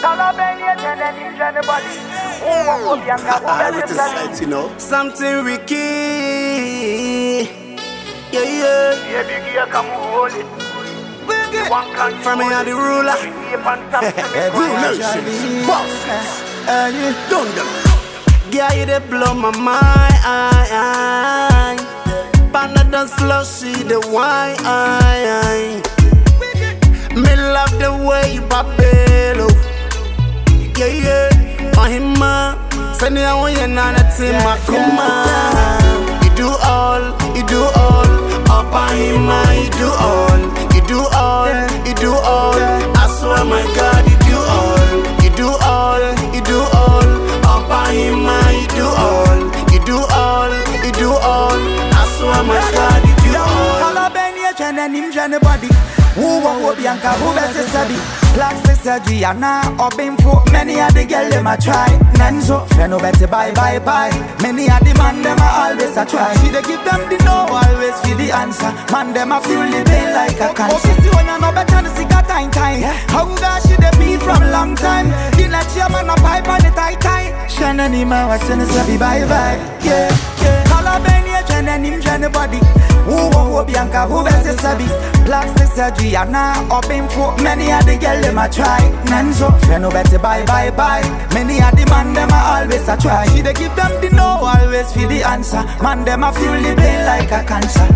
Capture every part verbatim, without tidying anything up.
You know, something Ricky. Yeah, yeah. Yeah, big yeah, come hold it. From me and the ruler. Don't them. Yeah, you dey blow my mind. Panda dance slow, see the wine. Me love the way you babelo. Yeah, yeah. On him, man. Send you away and on a team, my come on. You do all, you do all. Up on him, man. You do all, you do all, you do all. I swear, my God, you do all, you do all, you do all. Up on him, man. You do all, you do all, you do all. I swear, my God, you do all. Kalabenia, Chana, Nimja, anybody. Who won't be Anka, who best is Sabi? Plastic surgery, and now, or been for many of the girls, them I try. Nanzo, Feno better bye bye bye. Many of the man, them I always I try. She they give them the no, always for the answer. Man, them I feel the pain like a cancer. Okay, see when you know better, the cigar time time. How gosh, she they be from long time. The next year, man, a pipe on the tight tight. Shannon, Nima, what's in the Sabi bye bye. Yeah, yeah. Kalabenia, Shannon, Nimja, anybody. Who won't be Anka, who best is Sabi? Plastic surgery, and now, or been for many of the girls. Them I try, Nanzo, Feno better bye bye bye. Many of the man them I always I try. She they give them the no, always for the answer. Man them I feel the pain like a cancer.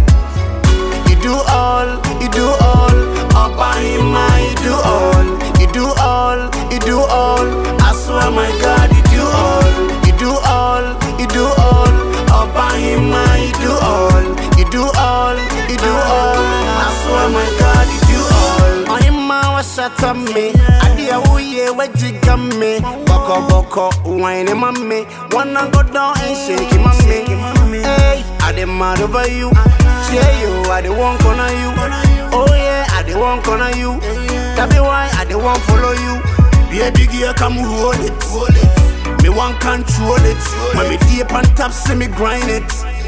You do all, you do all. Up on him, man, you do all, you do all, you do all. I swear, my God, you do all, you do all, you do all. Up on him, man, you do all, you do all, you do all. I swear, my God, you do all. On him, man, was shut up me. I dear who ye where you got me. Boko boko, whining mommy. Wanna go down and shake him, mommy. Hey, I dey mad over you. Share you, I dey want corner you. Oh yeah, I dey want corner you. That be why I dey want follow you. Baby girl, come hold it, hold it. Me want control it. When me deep on top, see me grind it.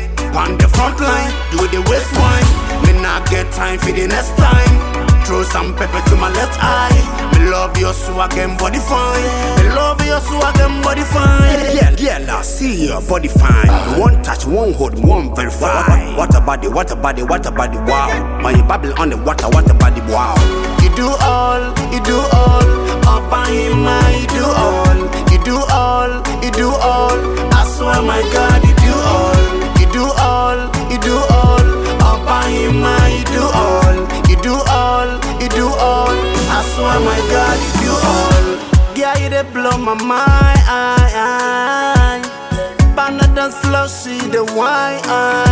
On the front line, do the waist wine. Me not get time for the next time. Throw some pepper to my left eye. Me love your swag and body fine. Me love your swag and body fine. Yeah, yeah, now see your body fine. One touch, one hold, one verify. What a body, what a body, what a body, wow. When you bubble on the water, what a body, wow. You do all, you do all. Up on him, man, you do all. You do all, you do all. I swear, my God, you do all. You do all, you do all. Up on him, man, you do all. You do all, you do all. I swear, my God, you do all. Yeah, you dey blow my mind. Panda dance slow, see the wine.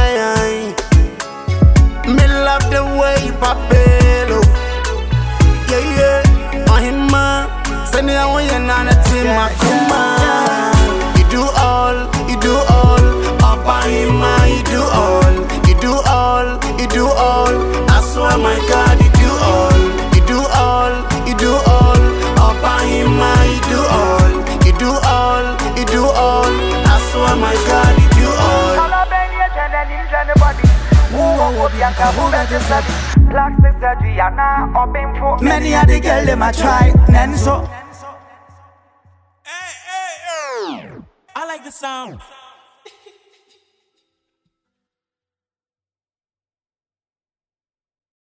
Me love the way you babelo. Yeah, yeah. On him, man. Send you away and on a team, my come on. You do all, you do all. Up on him, man, you do all. You do all, you do all. I swear, my God, you do all. You do all, you do all. Up on him, man, you do all. You do all, you do all. I swear, my God, you do all. Plastic surgery, and now up in for many of the girls them I try. Nanzo. Hey, hey, hey. I like the sound.